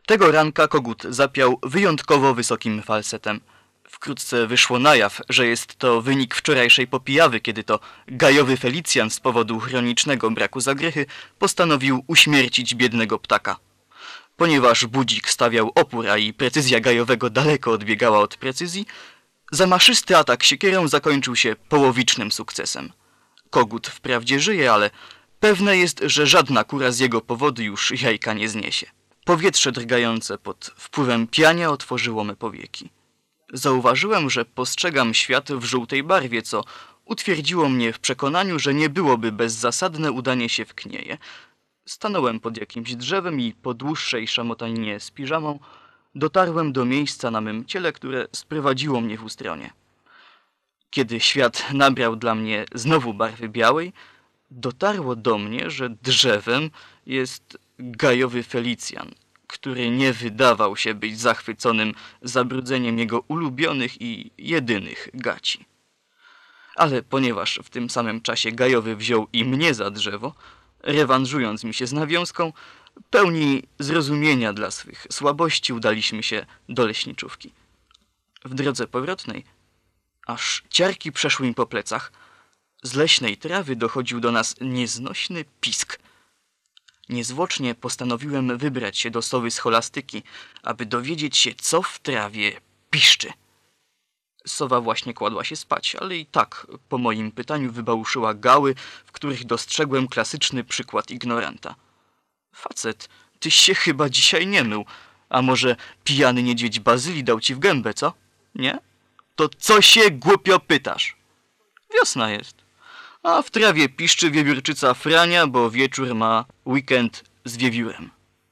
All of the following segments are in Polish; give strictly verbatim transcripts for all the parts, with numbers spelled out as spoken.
Tego ranka kogut zapiał wyjątkowo wysokim falsetem. Wkrótce wyszło na jaw, że jest to wynik wczorajszej popijawy, kiedy to gajowy Felicjan z powodu chronicznego braku zagrychy postanowił uśmiercić biednego ptaka. Ponieważ budzik stawiał opór, a i precyzja gajowego daleko odbiegała od precyzji, zamaszysty atak siekierą zakończył się połowicznym sukcesem. Kogut wprawdzie żyje, ale pewne jest, że żadna kura z jego powodu już jajka nie zniesie. Powietrze drgające pod wpływem piania otworzyło me powieki. Zauważyłem, że postrzegam świat w żółtej barwie, co utwierdziło mnie w przekonaniu, że nie byłoby bezzasadne udanie się w knieje. Stanąłem pod jakimś drzewem i po dłuższej szamotaninie z piżamą dotarłem do miejsca na mym ciele, które sprowadziło mnie w ustronie. Kiedy świat nabrał dla mnie znowu barwy białej, dotarło do mnie, że drzewem jest gajowy Felicjan, który nie wydawał się być zachwyconym zabrudzeniem jego ulubionych i jedynych gaci. Ale ponieważ w tym samym czasie gajowy wziął i mnie za drzewo, rewanżując mi się z nawiązką, pełni zrozumienia dla swych słabości udaliśmy się do leśniczówki. W drodze powrotnej, aż ciarki przeszły mi po plecach, z leśnej trawy dochodził do nas nieznośny pisk. Niezwłocznie postanowiłem wybrać się do sowy scholastyki, aby dowiedzieć się, co w trawie piszczy. Sowa właśnie kładła się spać, ale i tak po moim pytaniu wybałuszyła gały, w których dostrzegłem klasyczny przykład ignoranta. Facet, tyś się chyba dzisiaj nie mył. A może pijany niedźwiedź Bazylii dał ci w gębę, co? Nie? To co się głupio pytasz? Wiosna jest. A w trawie piszczy wiewiórczyca Frania, bo wieczór ma weekend z wiewiórem.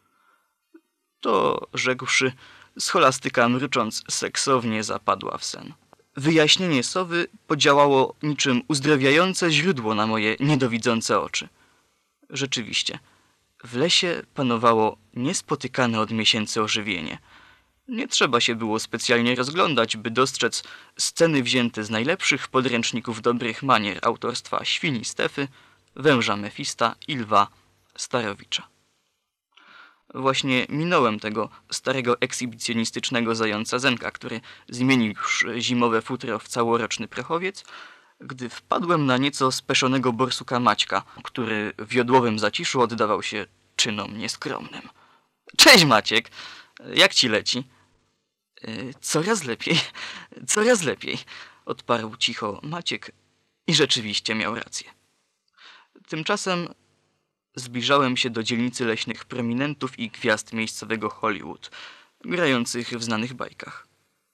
To, rzekłszy, scholastyka mrucząc seksownie zapadła w sen. Wyjaśnienie sowy podziałało niczym uzdrowiające źródło na moje niedowidzące oczy. Rzeczywiście, w lesie panowało niespotykane od miesięcy ożywienie. Nie trzeba się było specjalnie rozglądać, by dostrzec sceny wzięte z najlepszych podręczników dobrych manier autorstwa Świni Stefy, Węża Mefista i Lwa Starowicza. Właśnie minąłem tego starego ekshibicjonistycznego zająca Zenka, który zmienił już zimowe futro w całoroczny prochowiec, gdy wpadłem na nieco speszonego borsuka Maćka, który w jodłowym zaciszu oddawał się czynom nieskromnym. Cześć Maciek, jak ci leci? Coraz lepiej, coraz lepiej, odparł cicho Maciek i rzeczywiście miał rację. Tymczasem zbliżałem się do dzielnicy leśnych prominentów i gwiazd miejscowego Hollywood, grających w znanych bajkach.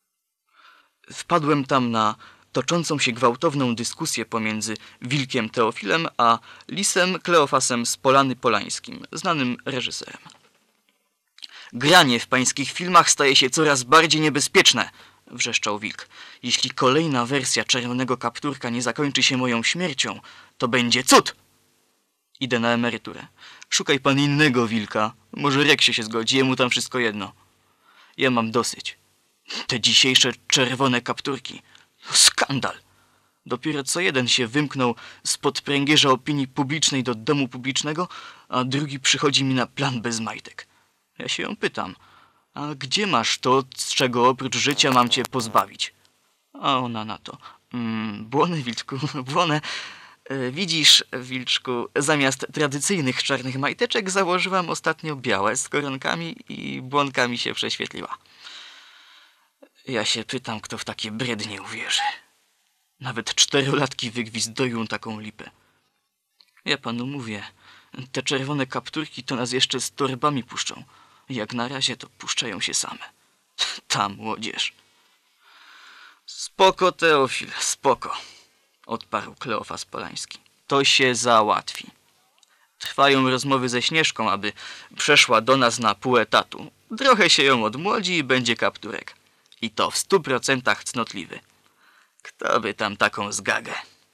Wpadłem tam na toczącą się gwałtowną dyskusję pomiędzy wilkiem Teofilem a lisem Kleofasem z Polany Polańskim, znanym reżyserem. Granie w pańskich filmach staje się coraz bardziej niebezpieczne, wrzeszczał wilk. Jeśli kolejna wersja Czerwonego Kapturka nie zakończy się moją śmiercią, to będzie cud! Idę na emeryturę. Szukaj pan innego wilka. Może Reksie się zgodzi, jemu tam wszystko jedno. Ja mam dosyć. Te dzisiejsze Czerwone Kapturki. Skandal! Dopiero co jeden się wymknął spod pręgierza opinii publicznej do domu publicznego, a drugi przychodzi mi na plan bez majtek. Ja się ją pytam, a gdzie masz to, z czego oprócz życia mam cię pozbawić? A ona na to. Mm, błony, wilczku, błonę. E, widzisz, wilczku, zamiast tradycyjnych czarnych majteczek założyłam ostatnio białe z koronkami i błonkami się prześwietliła. Ja się pytam, kto w takie brednie uwierzy. Nawet czterolatki wygwizdują taką lipę. Ja panu mówię, te czerwone kapturki to nas jeszcze z torbami puszczą. Jak na razie to puszczają się same. Ta młodzież. Spoko, Teofil, spoko, odparł Kleofas Polański. To się załatwi. Trwają rozmowy ze Śnieżką, aby przeszła do nas na pół etatu. Trochę się ją odmłodzi i będzie kapturek. I to w stu procentach cnotliwy. Kto by tam taką zgagę?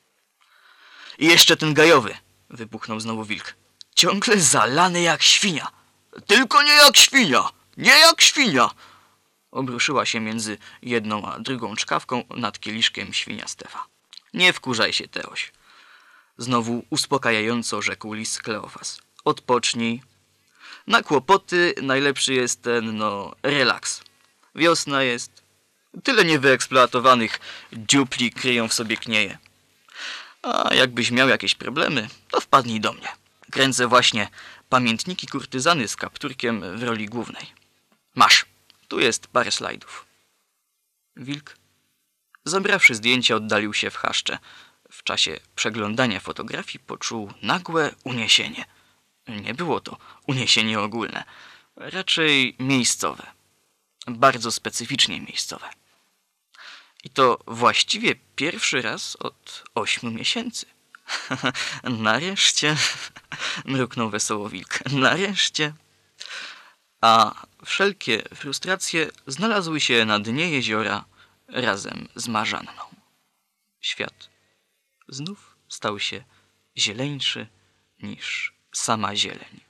I jeszcze ten gajowy, wybuchnął znowu wilk. Ciągle zalany jak świnia. Tylko nie jak świnia! Nie jak świnia! Obruszyła się między jedną a drugą czkawką nad kieliszkiem świnia Stefa. Nie wkurzaj się, Teoś. Znowu uspokajająco rzekł lis Kleofas. Odpocznij. Na kłopoty najlepszy jest ten, no, relaks. Wiosna jest. Tyle niewyeksploatowanych dziupli kryją w sobie knieje. A jakbyś miał jakieś problemy, to wpadnij do mnie. Kręcę właśnie pamiętniki kurtyzany z kapturkiem w roli głównej. Masz, tu jest parę slajdów. Wilk, zabrawszy zdjęcia, oddalił się w chaszcze. W czasie przeglądania fotografii poczuł nagłe uniesienie. Nie było to uniesienie ogólne, raczej miejscowe. Bardzo specyficznie miejscowe. I to właściwie pierwszy raz od ośmiu miesięcy. Nareszcie, mruknął wesoło wilk, nareszcie. A wszelkie frustracje znalazły się na dnie jeziora razem z marzanną. Świat znów stał się zieleńszy niż sama zieleń.